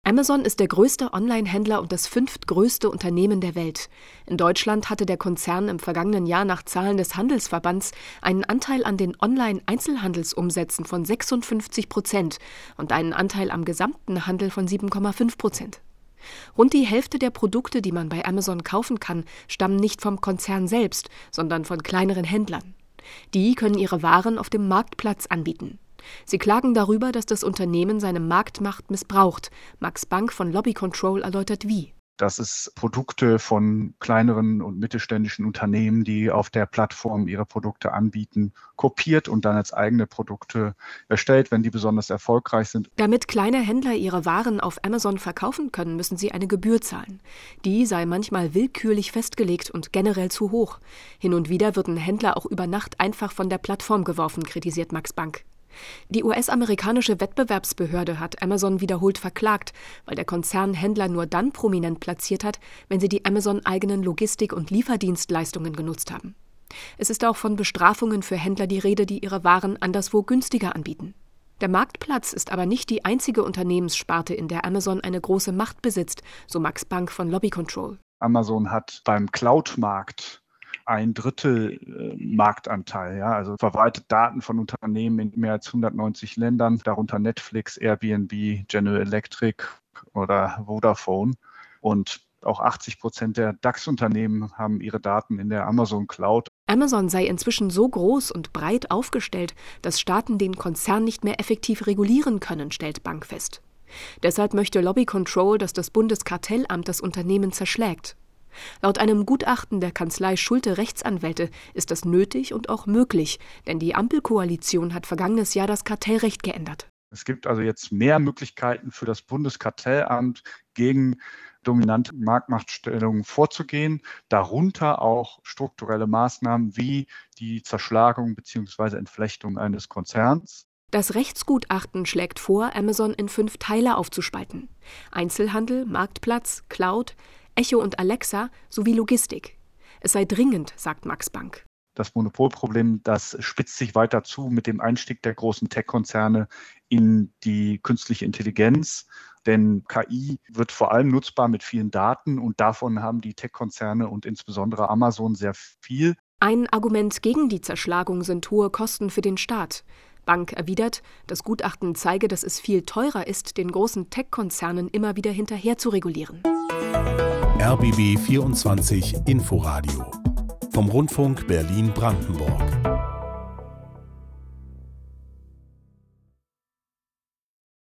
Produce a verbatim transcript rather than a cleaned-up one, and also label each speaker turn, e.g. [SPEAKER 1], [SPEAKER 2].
[SPEAKER 1] Amazon ist der größte Online-Händler und das fünftgrößte Unternehmen der Welt. In Deutschland hatte der Konzern im vergangenen Jahr nach Zahlen des Handelsverbands einen Anteil an den Online-Einzelhandelsumsätzen von sechsundfünfzig Prozent und einen Anteil am gesamten Handel von sieben Komma fünf Prozent. Rund die Hälfte der Produkte, die man bei Amazon kaufen kann, stammen nicht vom Konzern selbst, sondern von kleineren Händlern. Die können ihre Waren auf dem Marktplatz anbieten. Sie klagen darüber, dass das Unternehmen seine Marktmacht missbraucht. Max Bank von Lobby Control erläutert wie.
[SPEAKER 2] Das ist Produkte von kleineren und mittelständischen Unternehmen, die auf der Plattform ihre Produkte anbieten, kopiert und dann als eigene Produkte erstellt, wenn die besonders erfolgreich sind.
[SPEAKER 1] Damit kleine Händler ihre Waren auf Amazon verkaufen können, müssen sie eine Gebühr zahlen. Die sei manchmal willkürlich festgelegt und generell zu hoch. Hin und wieder würden Händler auch über Nacht einfach von der Plattform geworfen, kritisiert Max Bank. Die U S-amerikanische Wettbewerbsbehörde hat Amazon wiederholt verklagt, weil der Konzern Händler nur dann prominent platziert hat, wenn sie die Amazon-eigenen Logistik- und Lieferdienstleistungen genutzt haben. Es ist auch von Bestrafungen für Händler die Rede, die ihre Waren anderswo günstiger anbieten. Der Marktplatz ist aber nicht die einzige Unternehmenssparte, in der Amazon eine große Macht besitzt, so Max Bank von Lobby Control.
[SPEAKER 2] Amazon hat beim Cloud-Markt ein Drittel äh, Marktanteil, ja, also verwaltet Daten von Unternehmen in mehr als hundertneunzig Ländern, darunter Netflix, Airbnb, General Electric oder Vodafone. Und auch achtzig Prozent der DAX-Unternehmen haben ihre Daten in der Amazon Cloud.
[SPEAKER 1] Amazon sei inzwischen so groß und breit aufgestellt, dass Staaten den Konzern nicht mehr effektiv regulieren können, stellt Bank fest. Deshalb möchte Lobby Control, dass das Bundeskartellamt das Unternehmen zerschlägt. Laut einem Gutachten der Kanzlei Schulte Rechtsanwälte ist das nötig und auch möglich, denn die Ampelkoalition hat vergangenes Jahr das Kartellrecht geändert.
[SPEAKER 2] Es gibt also jetzt mehr Möglichkeiten für das Bundeskartellamt, gegen dominante Marktmachtstellungen vorzugehen, darunter auch strukturelle Maßnahmen wie die Zerschlagung bzw. Entflechtung eines Konzerns.
[SPEAKER 1] Das Rechtsgutachten schlägt vor, Amazon in fünf Teile aufzuspalten: Einzelhandel, Marktplatz, Cloud, Echo und Alexa sowie Logistik. Es sei dringend, sagt Max Bank.
[SPEAKER 2] Das Monopolproblem, das spitzt sich weiter zu mit dem Einstieg der großen Tech-Konzerne in die künstliche Intelligenz. Denn K I wird vor allem nutzbar mit vielen Daten und davon haben die Tech-Konzerne und insbesondere Amazon sehr viel.
[SPEAKER 1] Ein Argument gegen die Zerschlagung sind hohe Kosten für den Staat. Bank erwidert, das Gutachten zeige, dass es viel teurer ist, den großen Tech-Konzernen immer wieder hinterher zu regulieren.
[SPEAKER 3] R B B vierundzwanzig Inforadio vom Rundfunk Berlin-Brandenburg.